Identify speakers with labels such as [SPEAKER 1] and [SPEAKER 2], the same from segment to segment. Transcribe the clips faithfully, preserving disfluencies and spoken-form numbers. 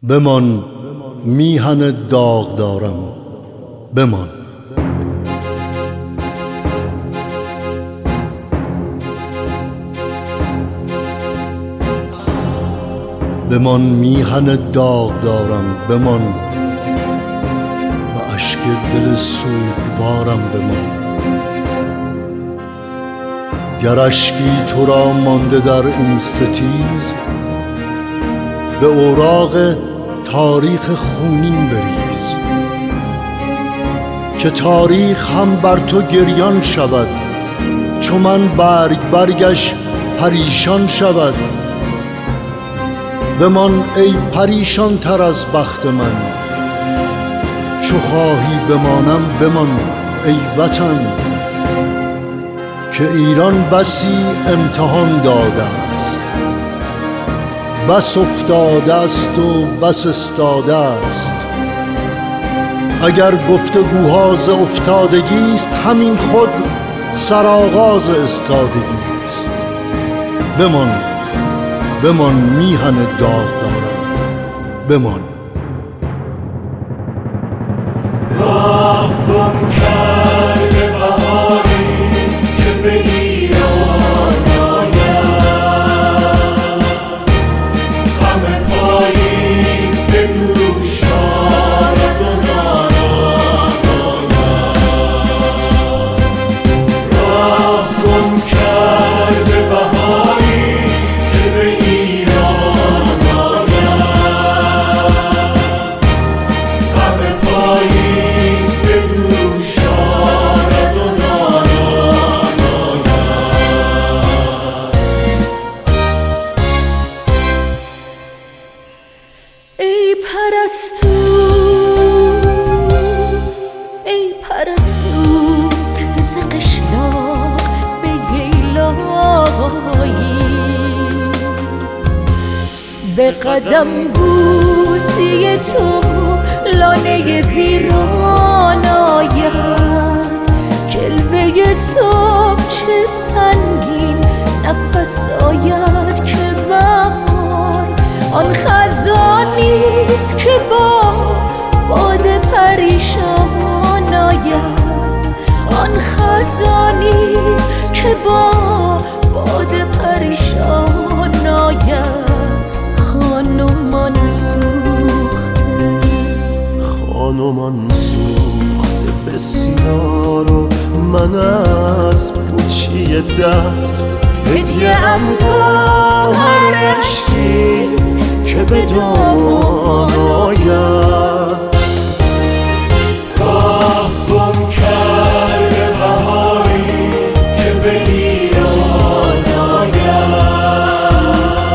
[SPEAKER 1] بمان میهن داغ دارم، بمان. بمان میهن داغ دارم، بمان. به اشک دل سوگوارم بمان. گر اشکی تو را مانده در این ستیز، به اوراق تاریخ خونین بریز، که تاریخ هم بر تو گریان شود، چو من برگ برگش پریشان شود. بمان ای پریشان تر از بخت من، چو خواهی بمانم بمان ای وطن. که ایران بسی امتحان داده است، بس افتاده است و بس استاده است. اگر گفتگوها ز افتادگی است، همین خود سرآغاز استادگی است. بمان بمان میهن داغ دارم، بمان.
[SPEAKER 2] راه گم کرده بهاری که به ایران آید، غم پاییز به دوش آرد و نالان آید. راه گم کرده بهاری که به ایران آید، غم پاییز به دوش آرد و نالان آید.
[SPEAKER 3] ای پرستو ای پرستو که ز قشلاق به ییلایی، به قدم بوسی تو لانه ویران آید. جلوه صبح چه سنگین نفس آید که بهار آن خزانیست که با باد پریشان آید. آن خزانیست که با باد پریشان آید. خانمان سوخته
[SPEAKER 4] خانمان سوخته بسیار و من از پوچی دست هدیه ام گوهر اشکی که به دامان آید.
[SPEAKER 2] راه گم کرده بهاری که به ایران آید،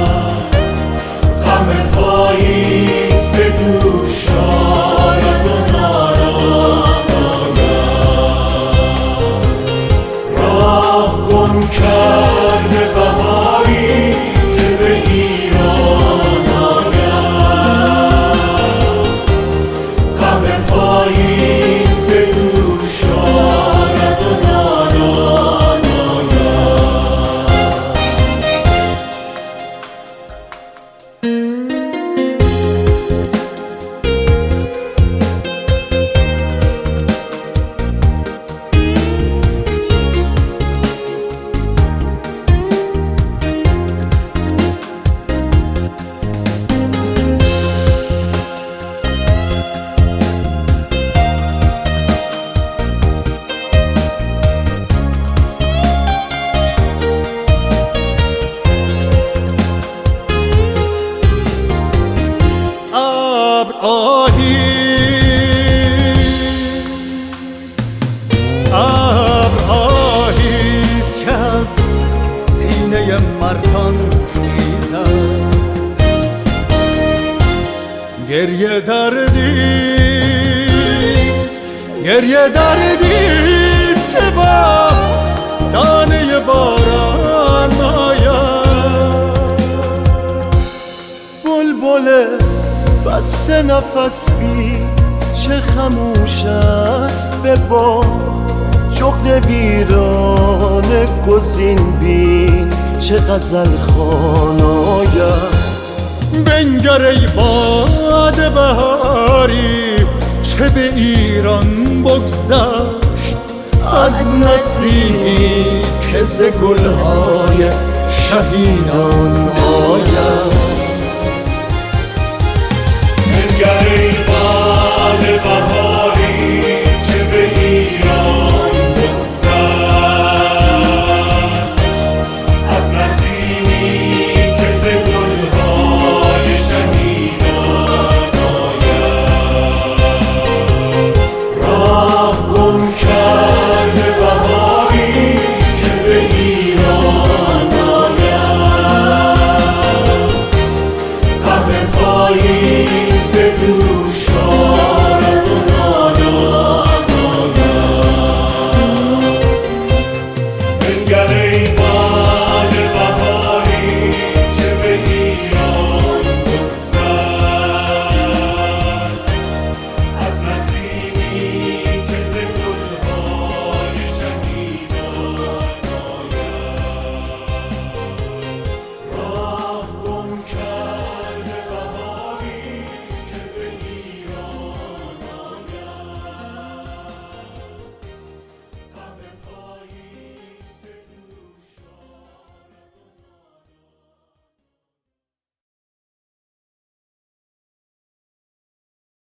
[SPEAKER 2] غم پاییز به دوش آرد و نالان آید. راه گم کرده بهاری که به ایران آید، غم پاییز به دوش آرد و نالان آید.
[SPEAKER 4] ابر آهیست، ابر آهیست که از سینه مردان خیزد. گریه دردیست، گریه دردیست که با دانه باران آید. بلبل بسته نفس بی چه خموش است به باد. جغد ویران گزین بین چه غزل خوان آید. بنگر بنگر ای باد بهاری چه به ایران بگذشت از نسیمی که ز گلهای شهیدان